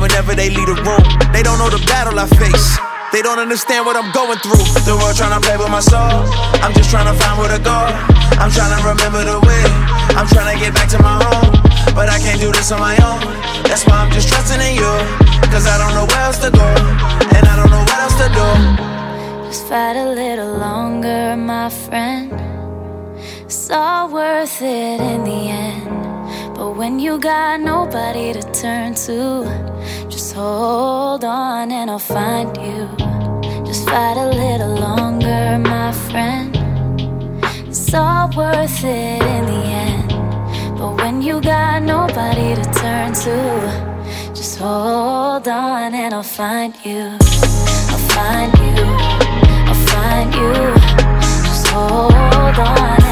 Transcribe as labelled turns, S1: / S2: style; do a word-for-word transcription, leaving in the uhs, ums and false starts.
S1: whenever they leave the room. They don't know the battle I face. They don't understand what I'm going through. The world tryna play with my soul. I'm just tryna find where to go. I'm tryna remember the way. I'm tryna get back to my home, but I can't do this on my own. That's why I'm just trusting in you, cause I don't know where else to go, and I don't know what else to do.
S2: Just fight a little longer, my friend. It's all worth it in the end. But when you got nobody to turn to, just hold on and I'll find you. Just fight a little longer, my friend. It's all worth it in the end. But when you got nobody to turn to, just hold on and I'll find you. I'll find you. I'll find you. Just hold on.